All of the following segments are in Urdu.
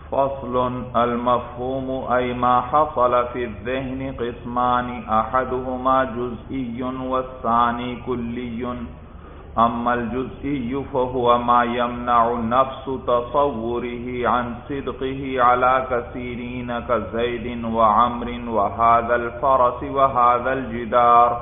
فصل المفهوم أي ما حصل في الذهن قسمان أحدهما جزئي والثاني كلي أما الجزئي فهو ما يمنع نفس تصوره عن صدقه على كثيرين كزيد وعمر وهذا الفرس وهذا الجدار.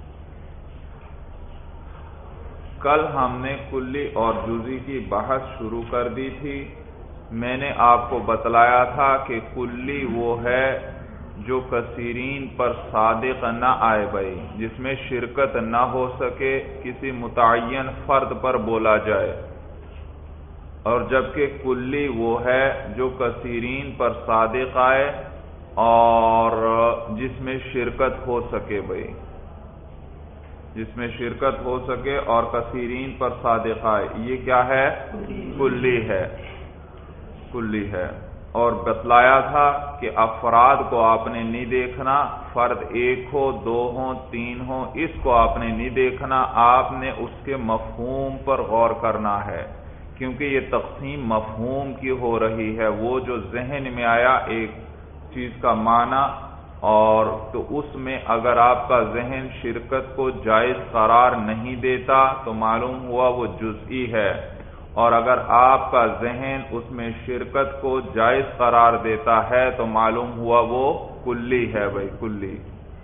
کل ہم نے کلی اور جزئی کی بحث شروع کر دی تھی. میں نے آپ کو بتلایا تھا کہ کلی وہ ہے جو کثیرین پر صادق نہ آئے بھائی، جس میں شرکت نہ ہو سکے، کسی متعین فرد پر بولا جائے، اور جبکہ کلی وہ ہے جو کثیرین پر صادق آئے اور جس میں شرکت ہو سکے بھائی، جس میں شرکت ہو سکے اور کثیرین پر صادق آئے. یہ کیا ہے؟ کلی ہے، کلی ہے. اور بتلایا تھا کہ افراد کو آپ نے نہیں دیکھنا، فرد ایک ہو، دو ہوں، تین ہوں، اس کو آپ نے نہیں دیکھنا، آپ نے اس کے مفہوم پر غور کرنا ہے، کیونکہ یہ تقسیم مفہوم کی ہو رہی ہے. وہ جو ذہن میں آیا ایک چیز کا معنی، اور تو اس میں اگر آپ کا ذہن شرکت کو جائز قرار نہیں دیتا تو معلوم ہوا وہ جزئی ہے، اور اگر آپ کا ذہن اس میں شرکت کو جائز قرار دیتا ہے تو معلوم ہوا وہ کلی ہے بھائی، کلی.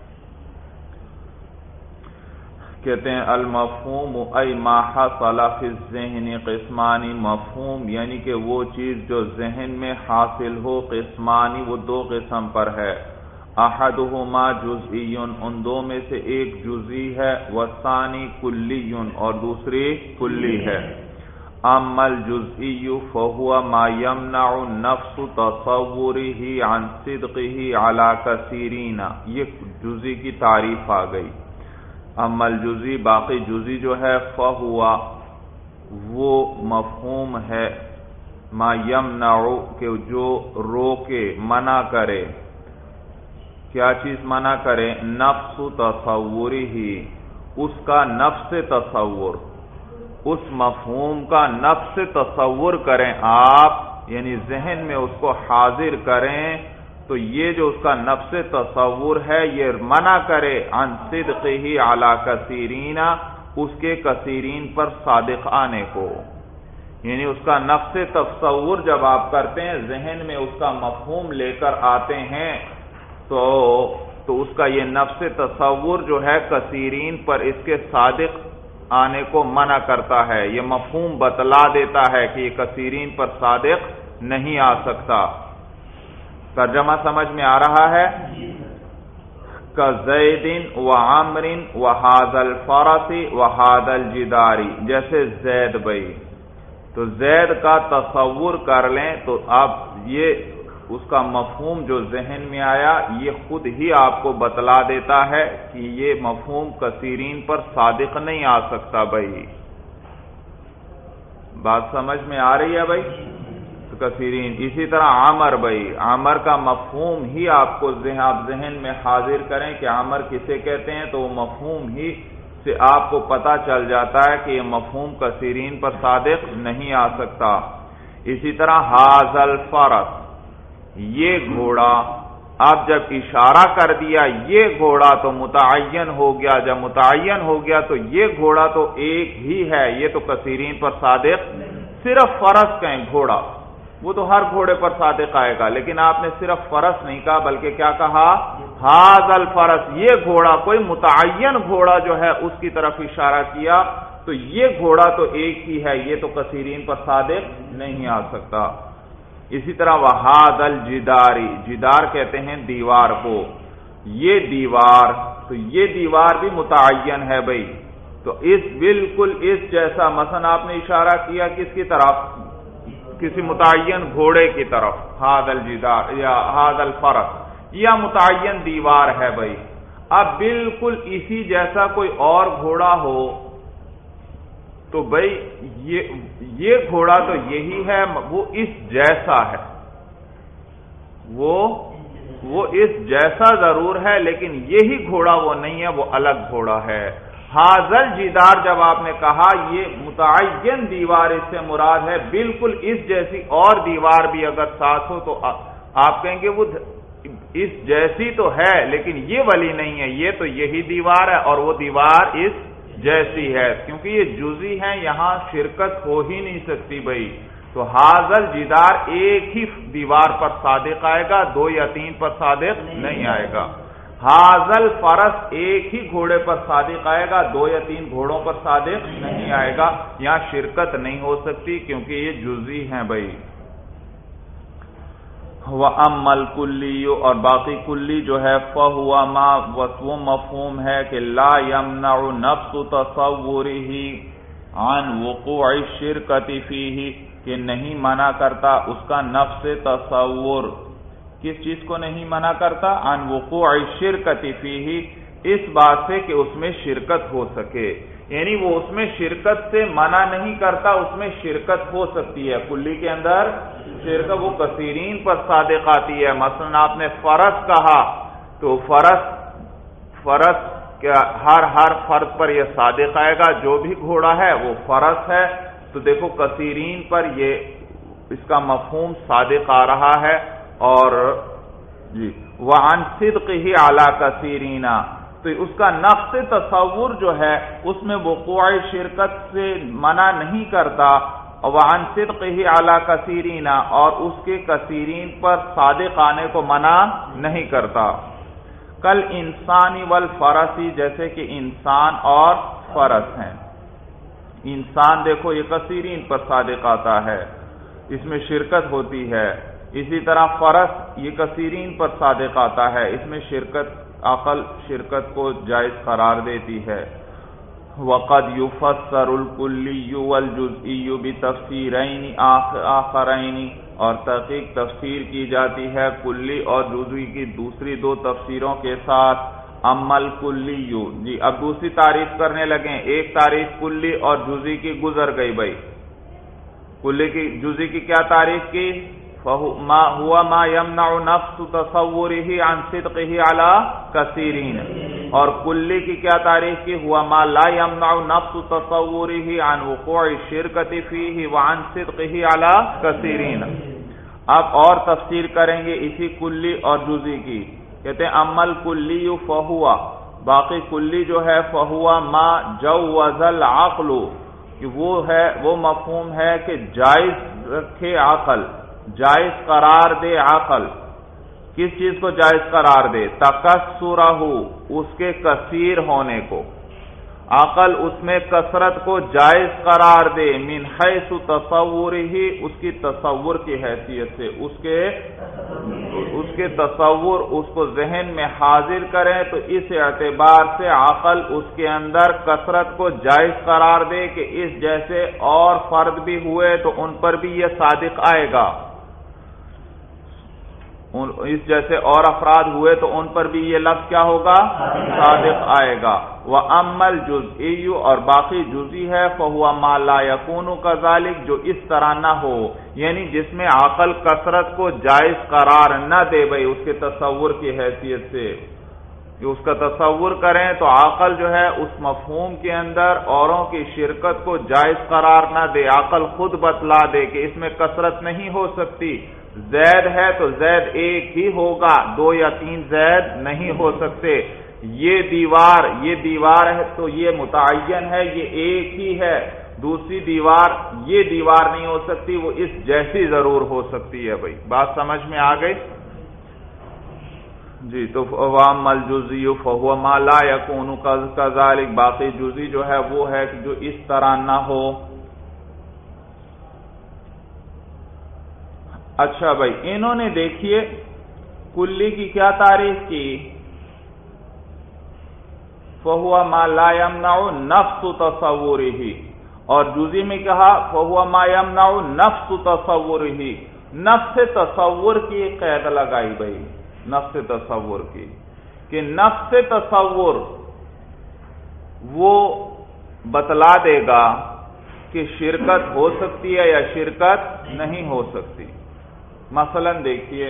کہتے ہیں المفہوم ای ما حصل فی الذہن قسمانی، مفہوم یعنی کہ وہ چیز جو ذہن میں حاصل ہو، قسمانی وہ دو قسم پر ہے. احدہما جزئی، ان دو میں سے ایک جزئی ہے، والثانی کلی، اور دوسری کلی ہے. اما الجزئی فهو ما يمنع النفس تصوره عن صدقه على كثيرين. یہ جزئی کی تعریف آ گئی. اما الجزئی، باقی جزئی جو ہے، فهو وہ مفہوم ہے، ما يمنع کہ جو روکے، منع کرے. کیا چیز منع کرے؟ نفس تصوره، اس کا نفس تصور، اس مفہوم کا نفس تصور کریں آپ، یعنی ذہن میں اس کو حاضر کریں، تو یہ جو اس کا نفس تصور ہے یہ منع کرے عن صدقہ علی کثیرین، اس کے کثیرین پر صادق آنے کو. یعنی اس کا نفس تصور جب آپ کرتے ہیں، ذہن میں اس کا مفہوم لے کر آتے ہیں، تو اس کا یہ نفس تصور جو ہے کثیرین پر اس کے صادق آنے کو منع کرتا ہے. یہ مفہوم بتلا دیتا ہے کہ یہ کثیرین پر صادق نہیں آ سکتا. ترجمہ سمجھ میں آ رہا ہے؟ کزید وعمر وہذا الفرس وہذا الجدار، جیسے زید بھائی، تو زید کا تصور کر لیں تو آپ یہ اس کا مفہوم جو ذہن میں آیا یہ خود ہی آپ کو بتلا دیتا ہے کہ یہ مفہوم کثیرین پر صادق نہیں آ سکتا بھائی. بات سمجھ میں آ رہی ہے بھائی؟ تو کثیرین. اسی طرح عمر بھائی، عمر کا مفہوم ہی آپ کو ذہن میں حاضر کریں کہ عمر کسے کہتے ہیں، تو وہ مفہوم ہی سے آپ کو پتہ چل جاتا ہے کہ یہ مفہوم کثیرین پر صادق نہیں آ سکتا. اسی طرح ھذا الفرس، یہ گھوڑا، اب جب اشارہ کر دیا یہ گھوڑا تو متعین ہو گیا. جب متعین ہو گیا تو یہ گھوڑا تو ایک ہی ہے، یہ تو کثیرین پر صادق، صرف فرس کہیں گھوڑا، وہ تو ہر گھوڑے پر صادق آئے گا، لیکن آپ نے صرف فرس نہیں کہا بلکہ کیا کہا؟ ھذا الفرس، یہ گھوڑا، کوئی متعین گھوڑا جو ہے اس کی طرف اشارہ کیا، تو یہ گھوڑا تو ایک ہی ہے، یہ تو کثیرین پر صادق نہیں آ سکتا. اسی طرح وہذا الجداری، جدار کہتے ہیں دیوار کو، یہ دیوار، تو یہ دیوار بھی متعین ہے بھائی. تو اس بالکل اس جیسا، مثلا آپ نے اشارہ کیا کس کی طرف؟ کسی متعین گھوڑے کی طرف، ھذا الجدار یا ھذا الفرس، یا متعین دیوار ہے بھائی. اب بالکل اسی جیسا کوئی اور گھوڑا ہو تو بھائی یہ گھوڑا تو یہی ہے، وہ اس جیسا ہے، وہ اس جیسا ضرور ہے لیکن یہی گھوڑا وہ نہیں ہے، وہ الگ گھوڑا ہے. حاضل جدار جب آپ نے کہا یہ متعین دیوار اس سے مراد ہے، بالکل اس جیسی اور دیوار بھی اگر ساتھ ہو تو آپ کہیں گے وہ اس جیسی تو ہے لیکن یہ والی نہیں ہے، یہ تو یہی دیوار ہے اور وہ دیوار اس جیسی ہے، کیونکہ یہ جزئی ہیں، یہاں شرکت ہو ہی نہیں سکتی بھائی۔ تو حاضل جدار ایک ہی دیوار پر صادق آئے گا، 2 یا 3 پر صادق نہیں آئے گا۔ حاضل فرس ایک ہی گھوڑے پر صادق آئے گا، 2 یا 3 گھوڑوں پر صادق نہیں آئے گا، یہاں شرکت نہیں ہو سکتی کیونکہ یہ جزئی ہیں بھائی۔ وَأَمَّا الْكُلِّيُّ اور باقی کلی جو ہے فَهُوَ مَا وہ مفہوم ہے کہ لا يَمْنَعُ نَفْسُ تَصَوُّرِهِ عَنْ وُقُوعِ الشِّرْكَةِ فِيهِ کہ نہیں منع کرتا اس کا نفس تصور، کس چیز کو نہیں منع کرتا؟ عن وقوع الشرکت فیہ، اس بات سے کہ اس میں شرکت ہو سکے، یعنی وہ اس میں شرکت سے منع نہیں کرتا، اس میں شرکت ہو سکتی ہے، کلی کے اندر شرکت وہ کثیرین پر صادق آتی ہے۔ مثلا آپ نے فرس کہا تو فرس کیا ہر فرد پر یہ صادق آئے گا، جو بھی گھوڑا ہے وہ فرس ہے، تو دیکھو کثیرین پر یہ اس کا مفہوم صادق آ رہا ہے۔ اور جی وعن صدقہ علی کثیرین، تو اس کا نفس تصور جو ہے اس میں وقوع شرکت سے منع نہیں کرتا، وعن صدقہ علی کثیرین اور اس کے کثیرین پر صادق آنے کو منع نہیں کرتا۔ کل انسانی والفرسی، جیسے کہ انسان اور فرس ہیں، انسان دیکھو یہ کثیرین پر صادق آتا ہے، اس میں شرکت ہوتی ہے، اسی طرح فرس یہ کثیرین پر صادق آتا ہے، اس میں عقل شرکت کو جائز قرار دیتی ہے۔ وقد يفسر الكلي والجزئي بتفسيرين آخرين، اور تحقیق تفسیر کی جاتی ہے کلی اور جزئی کی دوسری 2 تفسیروں کے ساتھ۔ اما الکلی، جی اب دوسری تعریف کرنے لگے، ایک تعریف کلی اور جزئی کی گزر گئی بھائی، کلی کی جزئی کی کیا تعریف کی؟ هو ما يمنع نفس تصوره عن صدقه على كثيرين، اور کلی کی کیا تعریف کی؟ هو ما لا يمنع نفس تصوره عن وقوع الشركة فيه وعن صدقه على كثيرين۔ اب اور تفسیر کریں گے اسی کلی اور جزئی کی، کہتے ہیں اما الکلی فهو، باقی کلی جو ہے فهو ما جوز العقل، کہ وہ مفہوم ہے کہ جائز رکھے عقل، جائز قرار دے عقل، کس چیز کو جائز قرار دے؟ تکسرہ، اس کے کثیر ہونے کو، عقل اس میں کثرت کو جائز قرار دے، من حیث تصورہ، اس کی تصور کی حیثیت سے، اس کے تصور اس کو ذہن میں حاضر کریں تو اس اعتبار سے عقل اس کے اندر کثرت کو جائز قرار دے کہ اس جیسے اور فرد بھی ہوئے تو ان پر بھی یہ صادق آئے گا، اس جیسے اور افراد ہوئے تو ان پر بھی یہ لفظ کیا ہوگا؟ صادق آئے گا۔ وَأَمَّا الْجُزْئِيُّ، اور باقی جزئی ہے فَهُوَ مَا لَا يَكُونُ كَذَلِكَ، جو اس طرح نہ ہو، یعنی جس میں عقل کثرت کو جائز قرار نہ دے بھئی اس کے تصور کی حیثیت سے، اس کا تصور کریں تو عقل جو ہے اس مفہوم کے اندر اوروں کی شرکت کو جائز قرار نہ دے، عقل خود بتلا دے کہ اس میں کثرت نہیں ہو سکتی، زید ہے تو زید ایک ہی ہوگا، 2 یا 3 زید نہیں ہو سکتے، یہ دیوار ہے تو یہ متعین ہے، یہ ایک ہی ہے، دوسری دیوار یہ دیوار نہیں ہو سکتی، وہ اس جیسی ضرور ہو سکتی ہے بھائی، بات سمجھ میں آ گئی؟ جی تو وَأَمَّا الْجُزْئِيُّ فَهُوَ مَا لَا يَكُونُ كَذَلِكَ، باقی جزئی جو ہے وہ ہے کہ جو اس طرح نہ ہو۔ اچھا بھائی، انہوں نے دیکھیے کلی کی کیا تعریف کی؟ فَهُوَ مَا لَا يَمْنَعُ نَفْسُ تَصَوُّرِهِ، اور جزئی میں کہا فَهُوَ مَا يَمْنَعُ نَفْسُ تَصَوُّرِهِ، نفس تصور کی قید لگائی بھائی، نفس تصور کی، کہ نفس تصور وہ بتلا دے گا کہ شرکت ہو سکتی ہے یا شرکت نہیں ہو سکتی۔ مثلا دیکھیے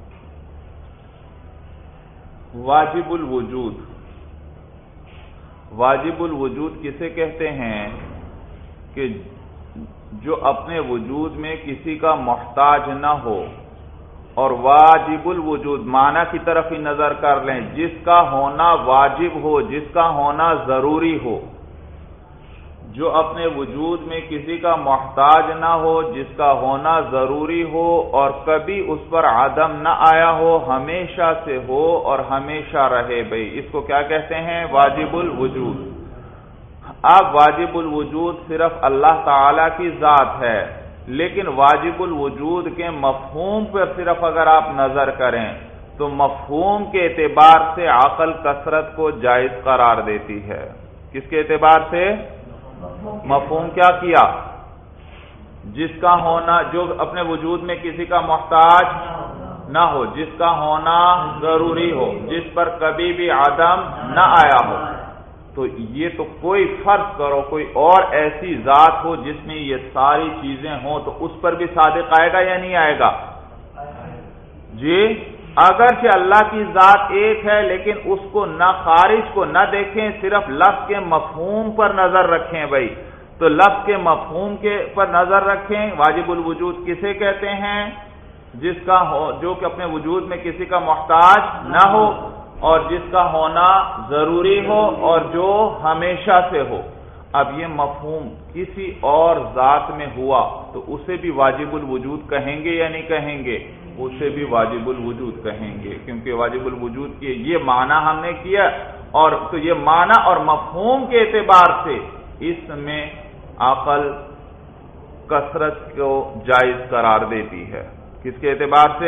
واجب الوجود، واجب الوجود کسے کہتے ہیں کہ جو اپنے وجود میں کسی کا محتاج نہ ہو، اور واجب الوجود معنی کی طرف ہی نظر کر لیں، جس کا ہونا واجب ہو، جس کا ہونا ضروری ہو، جو اپنے وجود میں کسی کا محتاج نہ ہو، جس کا ہونا ضروری ہو اور کبھی اس پر عدم نہ آیا ہو، ہمیشہ سے ہو اور ہمیشہ رہے، بھئی اس کو کیا کہتے ہیں؟ واجب الوجود۔ اب واجب الوجود صرف اللہ تعالی کی ذات ہے، لیکن واجب الوجود کے مفہوم پر صرف اگر آپ نظر کریں تو مفہوم کے اعتبار سے عقل کثرت کو جائز قرار دیتی ہے۔ کس کے اعتبار سے؟ مفہوم کیا کیا؟ جس کا ہونا، جو اپنے وجود میں کسی کا محتاج نہ ہو، جس کا ہونا ضروری ہو، جس پر کبھی بھی عدم نہ آیا ہو۔ تو یہ تو کوئی فرض کرو کوئی اور ایسی ذات ہو جس میں یہ ساری چیزیں ہوں تو اس پر بھی صادق آئے گا یا نہیں آئے گا؟ جی، اگرچہ اللہ کی ذات ایک ہے لیکن اس کو نہ خارج کو نہ دیکھیں، صرف لفظ کے مفہوم پر نظر رکھیں بھائی، تو لفظ کے مفہوم کے پر نظر رکھیں۔ واجب الوجود کسے کہتے ہیں؟ جس کا ہو، جو کہ اپنے وجود میں کسی کا محتاج نہ ہو اور جس کا ہونا ضروری ہو اور جو ہمیشہ سے ہو۔ اب یہ مفہوم کسی اور ذات میں ہوا تو اسے بھی واجب الوجود کہیں گے یا نہیں کہیں گے؟ اسے بھی واجب الوجود کہیں گے، کیونکہ واجب الوجود کی یہ معنی ہم نے کیا، اور تو یہ معنی اور مفہوم کے اعتبار سے اس میں عقل کثرت کو جائز قرار دیتی ہے۔ کس کے اعتبار سے؟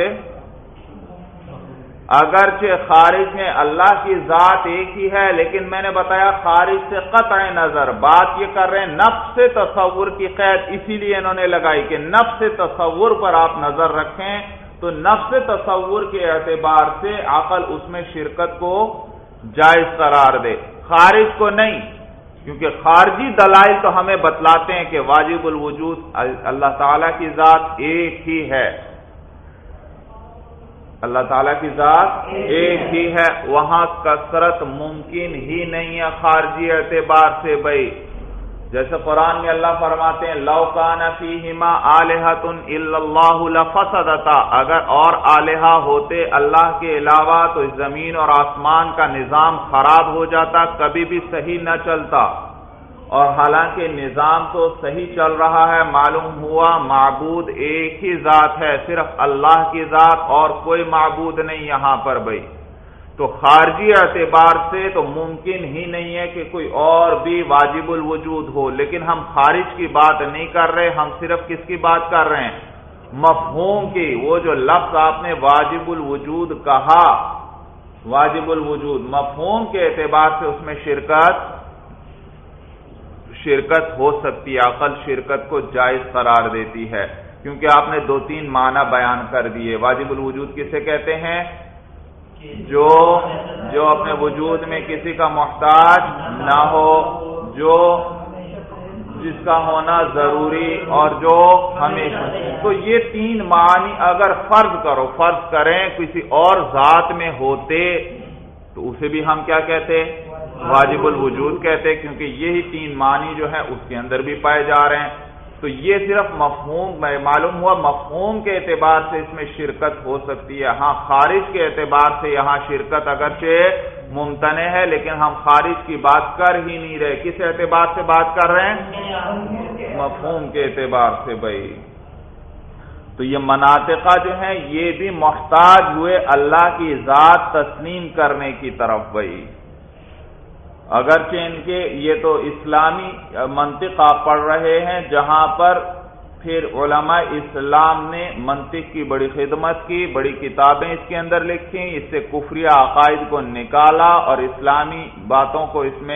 اگرچہ خارج میں اللہ کی ذات ایک ہی ہے، لیکن میں نے بتایا خارج سے قطع نظر بات یہ کر رہے ہیں، نفس تصور کی قید اسی لیے انہوں نے لگائی کہ نفس تصور پر آپ نظر رکھیں، تو نفس تصور کے اعتبار سے عقل اس میں شرکت کو جائز قرار دے، خارج کو نہیں، کیونکہ خارجی دلائل تو ہمیں بتلاتے ہیں کہ واجب الوجود اللہ تعالیٰ کی ذات ایک ہی ہے، اللہ تعالیٰ کی ذات ایک ہی ہے، وہاں کثرت ممکن ہی نہیں ہے خارجی اعتبار سے بھائی۔ جیسے قرآن میں اللہ فرماتے ہیں لو کان فیہما آلہۃ الا اللہ لفسدتا، اگر اور آلہہ ہوتے اللہ کے علاوہ تو اس زمین اور آسمان کا نظام خراب ہو جاتا، کبھی بھی صحیح نہ چلتا، اور حالانکہ نظام تو صحیح چل رہا ہے، معلوم ہوا معبود ایک ہی ذات ہے، صرف اللہ کی ذات اور کوئی معبود نہیں یہاں پر بھائی۔ تو خارجی اعتبار سے تو ممکن ہی نہیں ہے کہ کوئی اور بھی واجب الوجود ہو، لیکن ہم خارج کی بات نہیں کر رہے، ہم صرف کس کی بات کر رہے ہیں؟ مفہوم کی۔ وہ جو لفظ آپ نے واجب الوجود کہا، واجب الوجود مفہوم کے اعتبار سے اس میں شرکت ہو سکتی ہے، عقل شرکت کو جائز قرار دیتی ہے، کیونکہ آپ نے دو تین معنی بیان کر دیے۔ واجب الوجود کسے کہتے ہیں؟ جو اپنے وجود میں کسی کا محتاج نہ ہو، جس کا ہونا ضروری اور جو ہمیشہ۔ تو یہ تین معنی اگر فرض کریں کسی اور ذات میں ہوتے تو اسے بھی ہم کیا کہتے؟ واجب الوجود کہتے، کیونکہ یہی تین معنی جو ہے اس کے اندر بھی پائے جا رہے ہیں۔ تو یہ صرف مفہوم معلوم ہوا، مفہوم کے اعتبار سے اس میں شرکت ہو سکتی ہے، ہاں خارج کے اعتبار سے یہاں شرکت اگرچہ ممتنع ہے، لیکن ہم خارج کی بات کر ہی نہیں رہے، کس اعتبار سے بات کر رہے ہیں؟ مفہوم کے اعتبار سے بھائی۔ تو یہ مناطقہ جو ہیں یہ بھی محتاج ہوئے اللہ کی ذات تسلیم کرنے کی طرف بھائی، اگرچہ ان کے یہ تو اسلامی منطق آپ پڑھ رہے ہیں جہاں پر پھر علماء اسلام نے منطق کی بڑی خدمت کی، بڑی کتابیں اس کے اندر لکھی، اس سے کفریہ عقائد کو نکالا اور اسلامی باتوں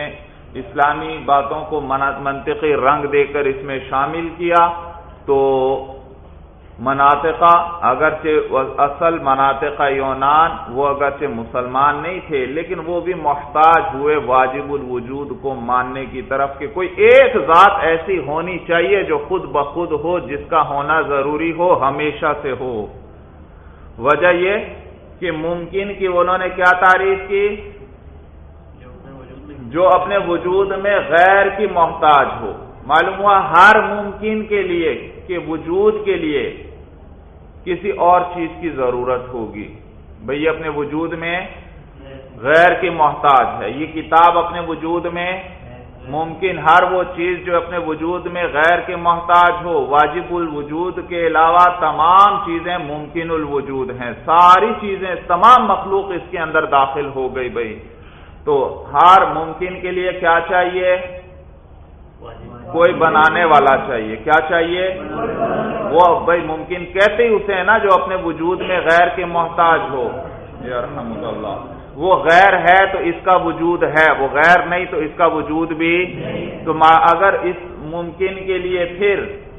کو منطقی رنگ دے کر اس میں شامل کیا۔ تو مناطقہ اگرچہ اصل مناطقہ یونان وہ اگرچہ مسلمان نہیں تھے، لیکن وہ بھی محتاج ہوئے واجب الوجود کو ماننے کی طرف کہ کوئی ایک ذات ایسی ہونی چاہیے جو خود بخود ہو، جس کا ہونا ضروری ہو، ہمیشہ سے ہو۔ وجہ یہ کہ ممکن کی انہوں نے کیا تعریف کی؟ جو اپنے وجود میں غیر کی محتاج ہو. معلوم ہوا ہر ممکن کے لیے کہ وجود کے لیے کسی اور چیز کی ضرورت ہوگی. بھئی اپنے وجود میں غیر کی محتاج ہے. یہ کتاب اپنے وجود میں ممکن ہر وہ چیز جو اپنے وجود میں غیر کے محتاج ہو. واجب الوجود کے علاوہ تمام چیزیں ممکن الوجود ہیں. ساری چیزیں تمام مخلوق اس کے اندر داخل ہو گئی. بھئی تو ہر ممکن کے لیے کیا چاہیے؟ کوئی بنانے والا چاہیے. کیا چاہیے؟ وہ بھئی ممکن کہتے ہی اسے ہے نا جو اپنے وجود میں غیر کے محتاج ہو. یرحمک اللہ. وہ غیر ہے تو اس کا وجود ہے، وہ غیر نہیں تو اس کا وجود بھی. تو اگر اس ممکن کے لیے پھر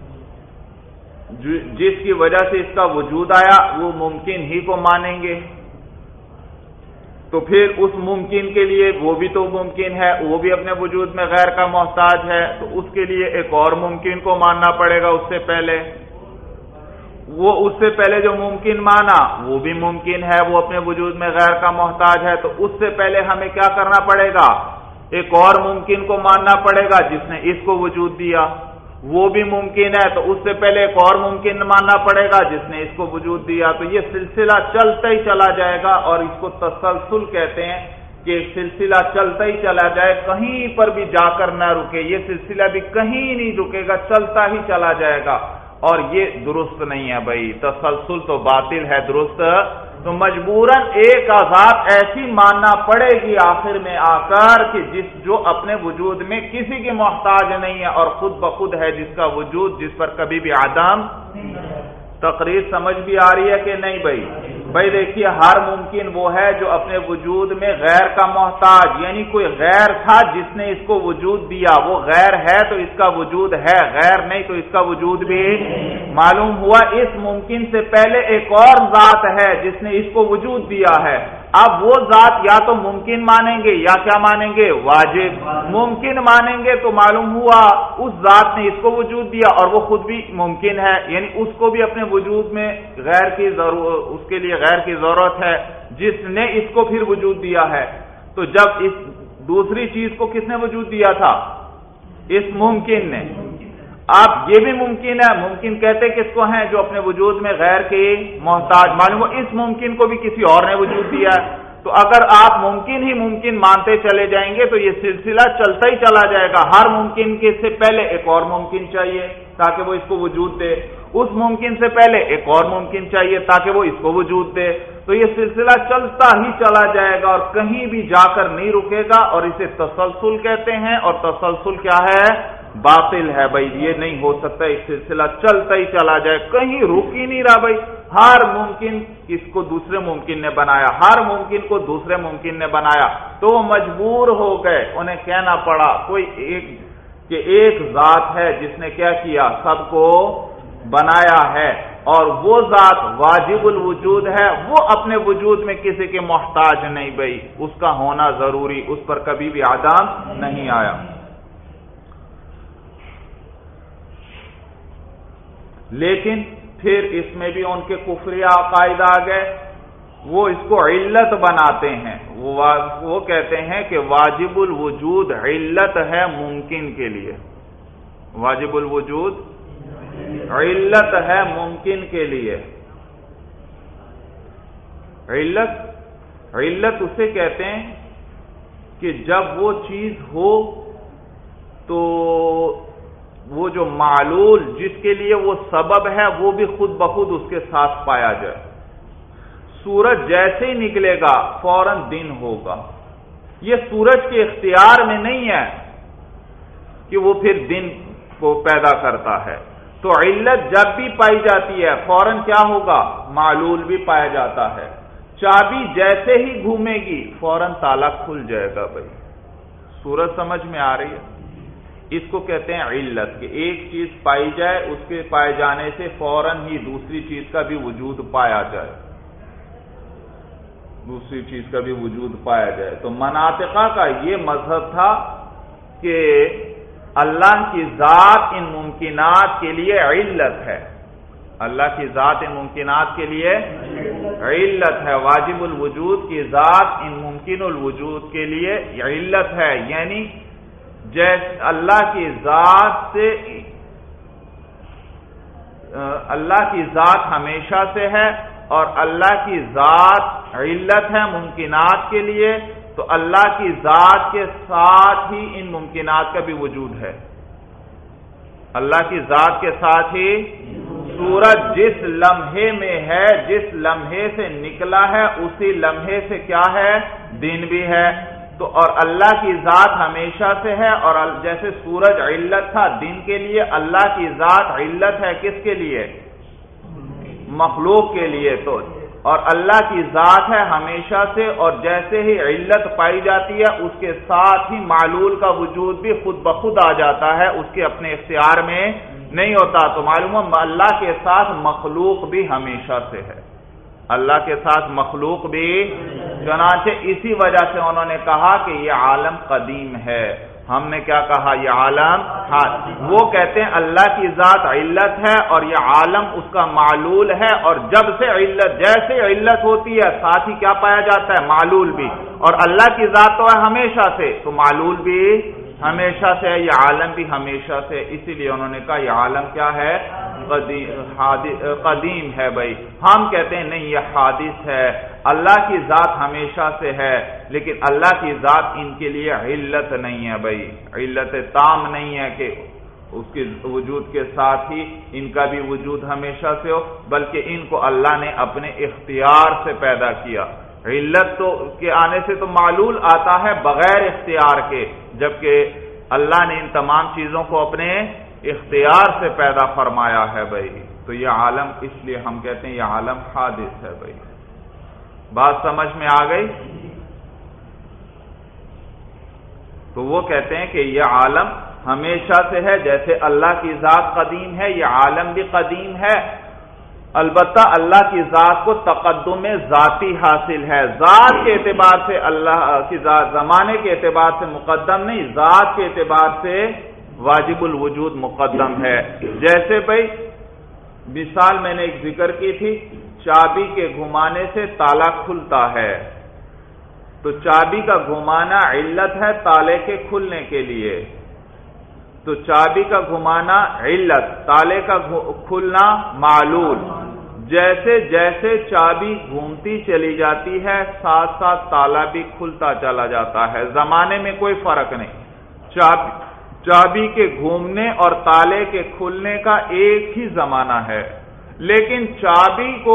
جس کی وجہ سے اس کا وجود آیا وہ ممکن ہی کو مانیں گے، تو پھر اس ممکن کے لیے وہ بھی تو ممکن ہے، وہ بھی اپنے وجود میں غیر کا محتاج ہے، تو اس کے لیے ایک اور ممکن کو ماننا پڑے گا. اس سے پہلے وہ اس سے پہلے جو ممکن مانا وہ بھی ممکن ہے، وہ اپنے وجود میں غیر کا محتاج ہے. تو اس سے پہلے ہمیں کیا کرنا پڑے گا؟ ایک اور ممکن کو ماننا پڑے گا جس نے اس کو وجود دیا. وہ بھی ممکن ہے تو اس سے پہلے ایک اور ممکن ماننا پڑے گا جس نے اس کو وجود دیا. تو یہ سلسلہ چلتا ہی چلا جائے گا، اور اس کو تسلسل کہتے ہیں کہ سلسلہ چلتا ہی چلا جائے، کہیں پر بھی جا کر نہ رکے. یہ سلسلہ بھی کہیں نہیں رکے گا، چلتا ہی چلا جائے گا. اور یہ درست نہیں ہے بھائی، تسلسل تو باطل ہے. درست تو مجبوراً ایک ذات ایسی ماننا پڑے گی آخر میں آ کر کہ جو اپنے وجود میں کسی کی محتاج نہیں ہے اور خود بخود ہے، جس کا وجود جس پر کبھی بھی عدم. تقریر سمجھ بھی آ رہی ہے کہ نہیں بھائی؟ بھائی دیکھیے ہر ممکن وہ ہے جو اپنے وجود میں غیر کا محتاج، یعنی کوئی غیر تھا جس نے اس کو وجود دیا. وہ غیر ہے تو اس کا وجود ہے، غیر نہیں تو اس کا وجود بھی. معلوم ہوا اس ممکن سے پہلے ایک اور ذات ہے جس نے اس کو وجود دیا ہے. اب وہ ذات یا تو ممکن مانیں گے یا کیا مانیں گے؟ واجب. ممکن مانیں گے تو معلوم ہوا اس ذات نے اس کو وجود دیا اور وہ خود بھی ممکن ہے، یعنی اس کو بھی اپنے وجود میں غیر کی ضرورت، اس کے لیے غیر کی ضرورت ہے جس نے اس کو پھر وجود دیا ہے. تو جب اس دوسری چیز کو کس نے وجود دیا تھا؟ اس ممکن نے. آپ یہ بھی ممکن ہے، ممکن کہتے کس کو ہیں؟ جو اپنے وجود میں غیر کی محتاج. معلوم ہو اس ممکن کو بھی کسی اور نے وجود دیا ہے. تو اگر آپ ممکن ہی ممکن مانتے چلے جائیں گے تو یہ سلسلہ چلتا ہی چلا جائے گا. ہر ممکن کے سے پہلے ایک اور ممکن چاہیے تاکہ وہ اس کو وجود دے، اس ممکن سے پہلے ایک اور ممکن چاہیے تاکہ وہ اس کو وجود دے. تو یہ سلسلہ چلتا ہی چلا جائے گا اور کہیں بھی جا کر نہیں رکے گا، اور اسے تسلسل کہتے ہیں. اور تسلسل کیا ہے؟ باطل ہے بھائی. یہ نہیں ہو سکتا ایک سلسلہ چلتا ہی چلا جائے، کہیں رک ہی نہیں رہا بھائی. ہر ممکن اس کو دوسرے ممکن نے بنایا، ہر ممکن کو دوسرے ممکن نے بنایا، تو وہ مجبور ہو گئے، انہیں کہنا پڑا کوئی ایک ذات ہے جس نے کیا کیا؟ سب کو بنایا ہے. اور وہ ذات واجب الوجود ہے، وہ اپنے وجود میں کسی کے محتاج نہیں بھائی، اس کا ہونا ضروری، اس پر کبھی بھی عدم نہیں آیا. لیکن پھر اس میں بھی ان کے کفری عقائد آ گئے. وہ اس کو علت بناتے ہیں. وہ کہتے ہیں کہ واجب الوجود علت ہے ممکن کے لیے. واجب الوجود علت ہے ممکن کے لیے. علت اسے کہتے ہیں کہ جب وہ چیز ہو تو وہ جو معلول جس کے لیے وہ سبب ہے وہ بھی خود بخود اس کے ساتھ پایا جائے. سورج جیسے ہی نکلے گا فوراً دن ہوگا. یہ سورج کے اختیار میں نہیں ہے کہ وہ پھر دن کو پیدا کرتا ہے. تو علت جب بھی پائی جاتی ہے فوراً کیا ہوگا؟ معلول بھی پایا جاتا ہے. چابی جیسے ہی گھومے گی فوراً تالا کھل جائے گا بھائی. سورج سمجھ میں آ رہی ہے؟ اس کو کہتے ہیں علت، کہ ایک چیز پائی جائے اس کے پائے جانے سے فوراً ہی دوسری چیز کا بھی وجود پایا جائے، دوسری چیز کا بھی وجود پایا جائے. تو مناطقہ کا یہ مذہب تھا کہ اللہ کی ذات ان ممکنات کے لیے علت ہے. اللہ کی ذات ان ممکنات کے لیے علت ہے، واجب الوجود کی ذات ان ممکن الوجود کے لیے علت ہے، یعنی جیسے اللہ کی ذات ہمیشہ سے ہے اور اللہ کی ذات علت ہے ممکنات کے لیے، تو اللہ کی ذات کے ساتھ ہی ان ممکنات کا بھی وجود ہے۔ اللہ کی ذات کے ساتھ ہی سورج جس لمحے میں ہے، جس لمحے سے نکلا ہے، اسی لمحے سے کیا ہے؟ دن بھی ہے۔ تو اور اللہ کی ذات ہمیشہ سے ہے، اور جیسے سورج علت تھا دن کے لیے، اللہ کی ذات علت ہے کس کے لیے؟ مخلوق کے لیے۔ تو اور اللہ کی ذات ہے ہمیشہ سے، اور جیسے ہی علت پائی جاتی ہے اس کے ساتھ ہی معلول کا وجود بھی خود بخود آ جاتا ہے، اس کے اپنے اختیار میں نہیں ہوتا۔ تو معلوم ہے اللہ کے ساتھ مخلوق بھی ہمیشہ سے ہے، اللہ کے ساتھ مخلوق بھی، چنانچہ اسی وجہ سے انہوں نے کہا کہ یہ عالم قدیم ہے۔ ہم نے کیا کہا؟ یہ عالم وہ کہتے ہیں اللہ کی ذات علت ہے اور یہ عالم اس کا معلول ہے، اور جب سے علت، جیسے علت ہوتی ہے ساتھ ہی کیا پایا جاتا ہے؟ معلول بھی۔ اور اللہ کی ذات تو ہے ہمیشہ سے، تو معلول بھی ہمیشہ سے ہے، یہ عالم بھی ہمیشہ سے، اسی لیے انہوں نے کہا یہ عالم کیا ہے؟ قدیم ہے۔ بھائی ہم کہتے ہیں نہیں، یہ حادث ہے، اللہ کی ذات ہمیشہ سے ہے، لیکن اللہ کی ذات ان کے لیے علت نہیں ہے، بھائی علت تام نہیں ہے کہ اس کے وجود کے ساتھ ہی ان کا بھی وجود ہمیشہ سے ہو، بلکہ ان کو اللہ نے اپنے اختیار سے پیدا کیا۔ علت تو کے آنے سے تو معلول آتا ہے بغیر اختیار کے، جبکہ اللہ نے ان تمام چیزوں کو اپنے اختیار سے پیدا فرمایا ہے۔ بھائی تو یہ عالم، اس لیے ہم کہتے ہیں یہ عالم حادث ہے۔ بھائی بات سمجھ میں آ گئی؟ تو وہ کہتے ہیں کہ یہ عالم ہمیشہ سے ہے، جیسے اللہ کی ذات قدیم ہے، یہ عالم بھی قدیم ہے۔ البتہ اللہ کی ذات کو تقدم ذاتی حاصل ہے، ذات کے اعتبار سے اللہ کی ذات زمانے کے اعتبار سے مقدم نہیں، ذات کے اعتبار سے واجب الوجود مقدم ہے۔ جیسے بھائی مثال میں نے ایک ذکر کی تھی، چابی کے گھمانے سے تالا کھلتا ہے، تو چابی کا گھمانا علت ہے تالے کے کھلنے کے لیے، تو چابی کا گھمانا علت، تالے کا کھلنا معلول۔ جیسے جیسے چابی گھومتی چلی جاتی ہے ساتھ ساتھ تالا بھی کھلتا چلا جاتا ہے، زمانے میں کوئی فرق نہیں، چابی کے گھومنے اور تالے کے کھلنے کا ایک ہی زمانہ ہے، لیکن چابی کو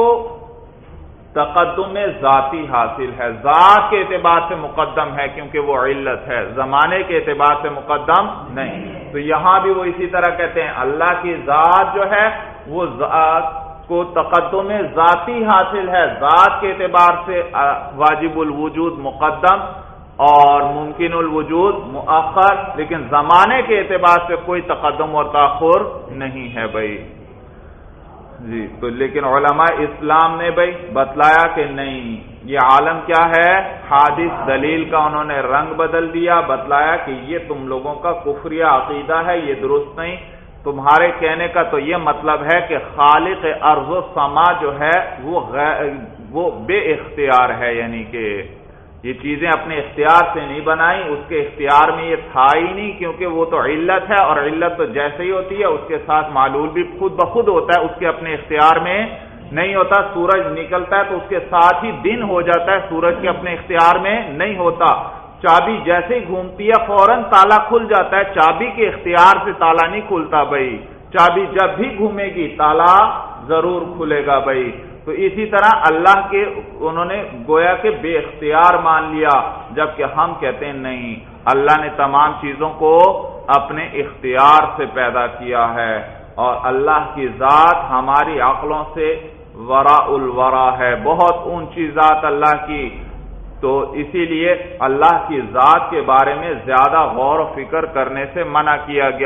تقدم ذاتی حاصل ہے، ذات کے اعتبار سے مقدم ہے کیونکہ وہ علت ہے، زمانے کے اعتبار سے مقدم نہیں۔ تو یہاں بھی وہ اسی طرح کہتے ہیں اللہ کی ذات جو ہے وہ ذات کو تقدم ذاتی حاصل ہے، ذات کے اعتبار سے واجب الوجود مقدم اور ممکن الوجود مؤخر، لیکن زمانے کے اعتبار سے کوئی تقدم اور تاخر نہیں ہے۔ بھائی جی تو لیکن علماء اسلام نے بھائی بتلایا کہ نہیں، یہ عالم کیا ہے؟ حادث۔ دلیل کا انہوں نے رنگ بدل دیا، بتلایا کہ یہ تم لوگوں کا کفریہ عقیدہ ہے، یہ درست نہیں، تمہارے کہنے کا تو یہ مطلب ہے کہ خالق ارض و سما جو ہے وہ بے اختیار ہے، یعنی کہ یہ چیزیں اپنے اختیار سے نہیں بنائی، اس کے اختیار میں یہ تھا ہی نہیں، کیونکہ وہ تو علت ہے، اور علت تو جیسے ہی ہوتی ہے اس کے ساتھ معلول بھی خود بخود ہوتا ہے، اس کے اپنے اختیار میں نہیں ہوتا۔ سورج نکلتا ہے تو اس کے ساتھ ہی دن ہو جاتا ہے، سورج کے اپنے اختیار میں نہیں ہوتا۔ چابی جیسے ہی گھومتی ہے فوراً تالا کھل جاتا ہے، چابی کے اختیار سے تالا نہیں کھلتا بھائی، چابی جب بھی گھومے گی تالا ضرور کھلے گا بھائی۔ تو اسی طرح اللہ کے انہوں نے گویا کہ بے اختیار مان لیا، جبکہ ہم کہتے ہیں نہیں، اللہ نے تمام چیزوں کو اپنے اختیار سے پیدا کیا ہے، اور اللہ کی ذات ہماری عقلوں سے وراء الورا ہے، بہت اونچی ذات اللہ کی۔ تو اسی لیے اللہ کی ذات کے بارے میں زیادہ غور و فکر کرنے سے منع کیا گیا،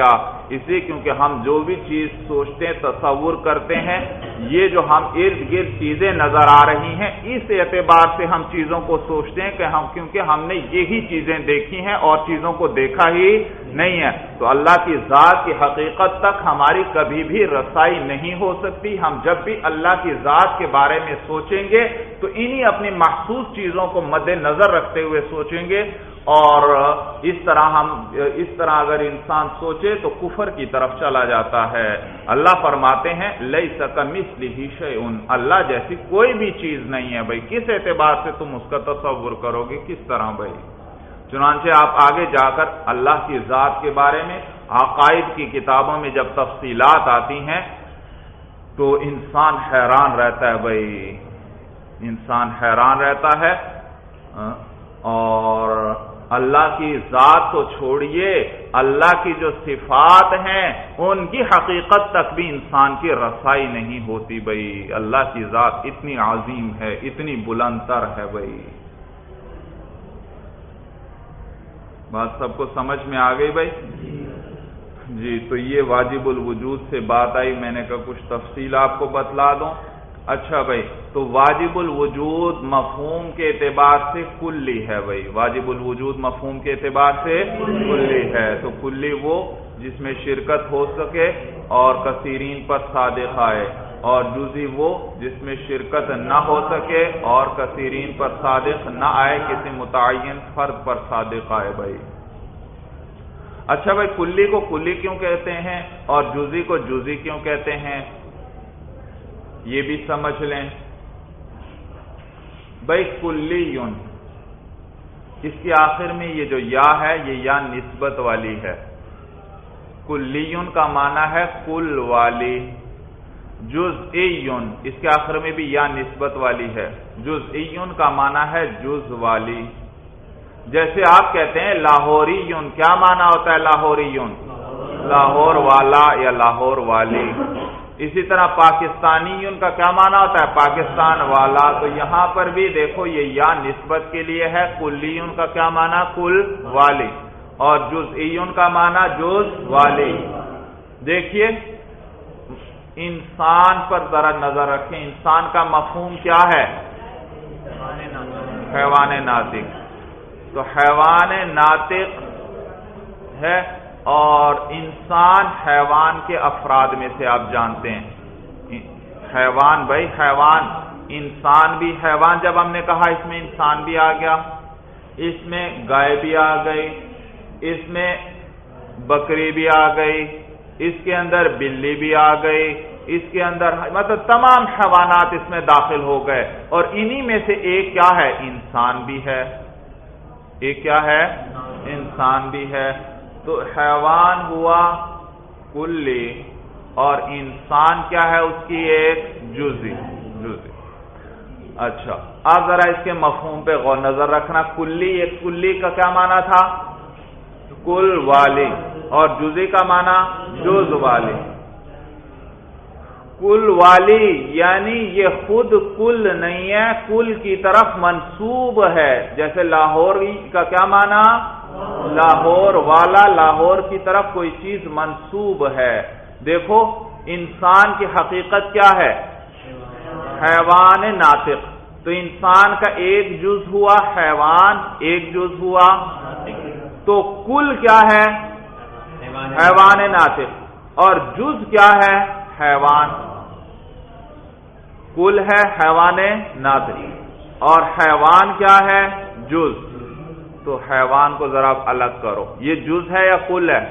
اس لیے کیونکہ ہم جو بھی چیز سوچتے ہیں، تصور کرتے ہیں، یہ جو ہم ارد گرد چیزیں نظر آ رہی ہیں، اس اعتبار سے ہم چیزوں کو سوچتے ہیں کہ کیونکہ ہم نے یہی چیزیں دیکھی ہیں اور چیزوں کو دیکھا ہی نہیں ہے، تو اللہ کی ذات کی حقیقت تک ہماری کبھی بھی رسائی نہیں ہو سکتی۔ ہم جب بھی اللہ کی ذات کے بارے میں سوچیں گے تو انہی اپنی محسوس چیزوں کو مد نظر رکھتے ہوئے سوچیں گے، اور اس طرح اگر انسان سوچے تو کفر کی طرف چلا جاتا ہے۔ اللہ فرماتے ہیں لیس کمثلہ شیء، اللہ جیسی کوئی بھی چیز نہیں ہے۔ بھائی کس اعتبار سے تم اس کا تصور کرو گے، کس طرح بھائی؟ چنانچہ آپ آگے جا کر اللہ کی ذات کے بارے میں عقائد کی کتابوں میں جب تفصیلات آتی ہیں تو انسان حیران رہتا ہے بھائی، انسان حیران رہتا ہے۔ اور اللہ کی ذات تو چھوڑیے، اللہ کی جو صفات ہیں ان کی حقیقت تک بھی انسان کی رسائی نہیں ہوتی بھائی۔ اللہ کی ذات اتنی عظیم ہے، اتنی بلند تر ہے بھائی۔ بات سب کو سمجھ میں آ گئی بھائی؟ جی، تو یہ واجب الوجود سے بات آئی، میں نے کہا کچھ تفصیل آپ کو بتلا دوں۔ اچھا بھائی، تو واجب الوجود مفہوم کے اعتبار سے کلی ہے بھائی، واجب الوجود مفہوم کے اعتبار سے کلی ہے۔ تو کلی وہ جس میں شرکت ہو سکے اور کثیرین پر صادق آئے، اور جزئی وہ جس میں شرکت نہ ہو سکے اور کثیرین پر صادق نہ آئے، کسی متعین فرد پر صادق آئے بھائی۔ اچھا بھائی، کلی کو کلی کیوں کہتے ہیں اور جزئی کو جزئی کیوں کہتے ہیں، یہ بھی سمجھ لیں بھائی۔ کلیون، اس کے آخر میں یہ جو یا ہے، یہ یا نسبت والی ہے۔ کلیون کا معنی ہے کل والی۔ جزئیون، اس کے آخر میں بھی یا نسبت والی ہے۔ جزئیون کا معنی ہے جز والی۔ جیسے آپ کہتے ہیں لاہوریون، کیا معنی ہوتا ہے لاہوریون؟ لاہور والا یا لاہور والی۔ اسی طرح پاکستانیون کا کیا معنی ہوتا ہے؟ پاکستان والا۔ تو یہاں پر بھی دیکھو یہ یا نسبت کے لیے ہے۔ کلیون کا کیا معنی؟ کل والی، اور جزئیون کا معنی جز والی۔ دیکھیے انسان پر ذرا نظر رکھیں، انسان کا مفہوم کیا ہے؟ حیوان ناطق۔ تو حیوان ناطق ہے، اور انسان حیوان کے افراد میں سے آپ جانتے ہیں۔ حیوان بھائی، حیوان، انسان بھی حیوان، جب ہم نے کہا اس میں انسان بھی آ گیا، اس میں گائے بھی آ گئی، اس میں بکری بھی آ گئی، اس کے اندر بلی بھی آ گئی، اس کے اندر مطلب تمام حیوانات اس میں داخل ہو گئے، اور انہی میں سے ایک کیا ہے؟ انسان بھی ہے۔ ایک کیا ہے؟ انسان بھی ہے۔ تو حیوان ہوا کلی، اور انسان کیا ہے؟ اس کی ایک جزئی۔ اچھا، اب ذرا اس کے مفہوم پہ غور نظر رکھنا۔ کلی، ایک کلی کا کیا معنی تھا؟ کل والی، اور جزئی کا معنی جز والی۔ کل والی یعنی یہ خود کل نہیں ہے، کل کی طرف منسوب ہے۔ جیسے لاہوری کا کیا معنی؟ لاہور والا، لاہور کی طرف کوئی چیز منسوب ہے۔ دیکھو انسان کی حقیقت کیا ہے؟ حیوان ناطق۔ تو انسان کا ایک جز ہوا حیوان، ایک جز ہوا، تو کل کیا ہے؟ حیوان ناطق، اور جز کیا ہے؟ حیوان۔ کل ہے حیوان ناطق، اور حیوان کیا ہے؟ جز۔ تو حیوان کو ذرا الگ کرو، یہ جز ہے یا کل ہے؟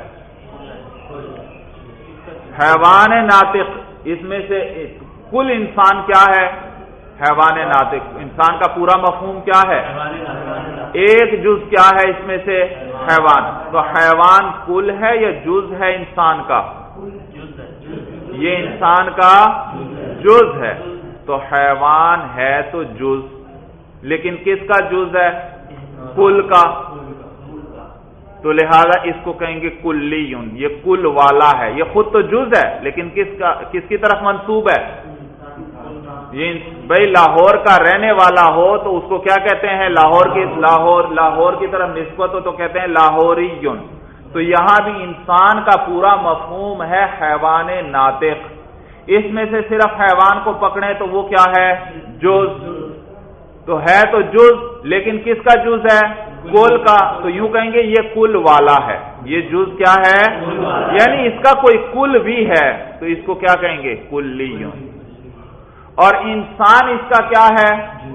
حیوان ناطق، اس میں سے کل انسان کیا ہے؟ حیوان ناطق۔ انسان کا پورا مفہوم کیا ہے؟ ایک جز کیا ہے اس میں سے؟ حیوان۔ تو حیوان کل ہے یا جز ہے انسان کا؟ یہ انسان کا جز ہے۔ تو حیوان ہے تو جز، لیکن کس کا جز ہے؟ کل کا۔ تو لہذا اس کو کہیں گے کلیون، یہ کل والا ہے، یہ خود تو جز ہے لیکن کس کی طرف منسوب ہے؟ یہ بھائی لاہور کا رہنے والا ہو تو اس کو کیا کہتے ہیں؟ لاہور کی طرف نسبت ہو تو کہتے ہیں لاہوریون۔ تو یہاں بھی انسان کا پورا مفہوم ہے حیوان ناطق. اس میں سے صرف حیوان کو پکڑیں تو وہ کیا ہے؟ جز. تو ہے تو جز، لیکن کس کا جز ہے؟ کل کا. تو یوں کہیں گے یہ کل والا ہے. یہ جز کیا ہے؟ یعنی اس کا کوئی کل بھی ہے تو اس کو کیا کہیں گے؟ کلی. اور انسان اس کا کیا ہے؟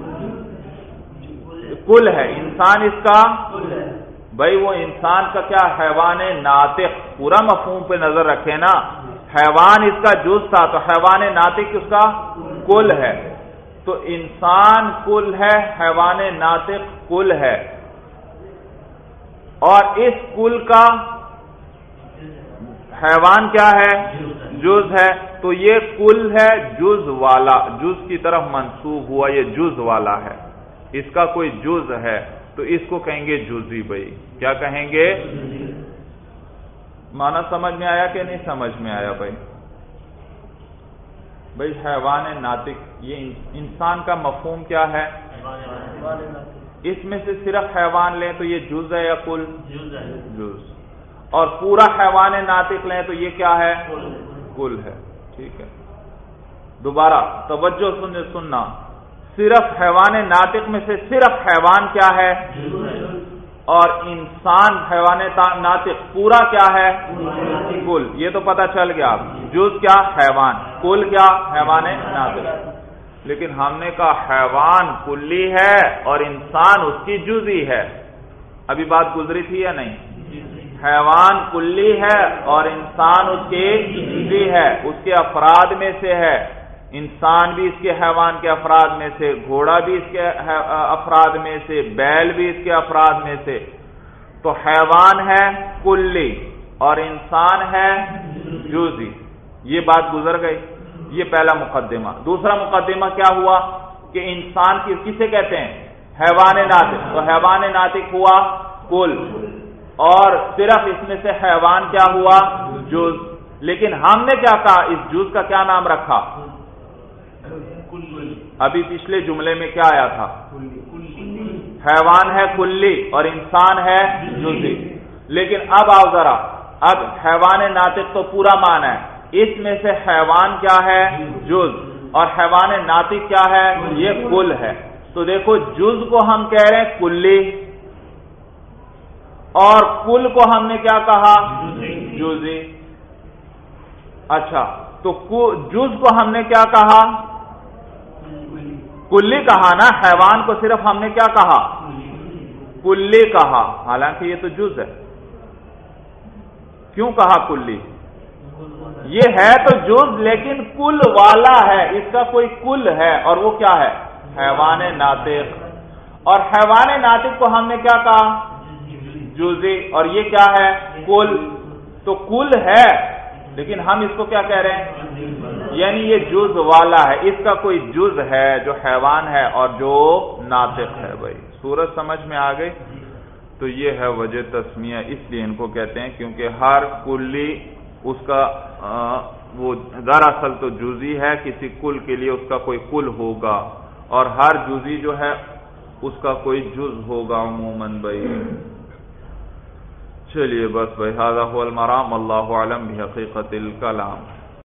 کل ہے. انسان اس کا بھائی وہ انسان کا کیا؟ حیوان ناطق. پورا مفہوم پہ نظر رکھے نا. حیوان اس کا جز تھا تو حیوان ناطق اس کا کل ہے. تو انسان کل ہے، حیوان ناطق کل ہے، اور اس کل کا حیوان کیا ہے؟ جز ہے. تو یہ کل ہے جز والا، جز کی طرف منسوب ہوا، یہ جز والا ہے. اس کا کوئی جز ہے تو اس کو کہیں گے جزی. بھائی کیا کہیں گے؟ معنی سمجھ میں آیا کہ نہیں سمجھ میں آیا؟ بھائی حیوان ناطق، یہ انسان کا مفہوم کیا ہے؟ اس میں سے صرف حیوان لیں تو یہ جز ہے یا کل؟ جز. اور پورا حیوان ناطق لیں تو یہ کیا ہے؟ کل ہے. ٹھیک ہے. دوبارہ توجہ سننا. صرف حیوان ناطق میں سے صرف حیوان کیا ہے؟ اور انسان حیوان ناطق پورا کیا ہے؟ کل. یہ تو پتہ چل گیا. جز کیا؟ حیوان. کل کیا؟ حیوان ناطق. لیکن ہم نے کہا حیوان کلی ہے اور انسان اس کی جزئی ہے. ابھی بات گزری تھی یا نہیں؟ حیوان کلی ہے اور انسان اس کی جزئی ہے، اس کے افراد میں سے ہے. انسان بھی اس کے حیوان کے افراد میں سے، گھوڑا بھی اس کے افراد میں سے، بیل بھی اس کے افراد میں سے. تو حیوان ہے کلی اور انسان ہے جزئی. یہ بات گزر گئی. یہ پہلا مقدمہ. دوسرا مقدمہ کیا ہوا کہ انسان کسے کہتے ہیں؟ حیوان ناطق. تو حیوان ناطق ہوا کل، اور صرف اس میں سے حیوان کیا ہوا؟ جز. لیکن ہم نے کیا کہا؟ اس جز کا کیا نام رکھا؟ ابھی پچھلے جملے میں کیا آیا تھا؟ حیوان ہے کلی اور انسان ہے جزئی. لیکن اب آؤ ذرا، اب حیوان ناطق تو پورا معنی ہے، اس میں سے حیوان کیا ہے؟ جز. اور حیوان ناطق کیا ہے؟ یہ کل ہے. تو دیکھو جز کو ہم کہہ رہے ہیں کلی، اور کل کو ہم نے کیا کہا؟ جزئی. اچھا، تو جز کو ہم نے کیا کہا؟ کلی کہا نا. حیوان کو صرف ہم نے کیا کہا؟ کلی کہا، حالانکہ یہ تو جز ہے. کیوں کہا کلی؟ یہ ہے تو جز لیکن کل والا ہے، اس کا کوئی کل ہے، اور وہ کیا ہے؟ حیوان ناطق. اور حیوان ناطق کو ہم نے کیا کہا؟ جزئی. اور یہ کیا ہے؟ کل. تو کل ہے لیکن ہم اس کو کیا کہہ رہے ہیں؟ یعنی یہ جز والا ہے، اس کا کوئی جز ہے جو حیوان ہے اور جو ناطق ہے. بھائی صورت سمجھ میں آ گئی؟ تو یہ ہے وجہ تسمیہ. اس لیے ان کو کہتے ہیں کیونکہ ہر کلی اس کا وہ دراصل تو جزئی ہے، کسی کل کے لیے اس کا کوئی کل ہوگا، اور ہر جزئی جو ہے اس کا کوئی جز ہوگا عموماً. بھائی چلیے بس بھائی، ھذا ھو المرام، اللہ اعلم بحقیقت الکلام.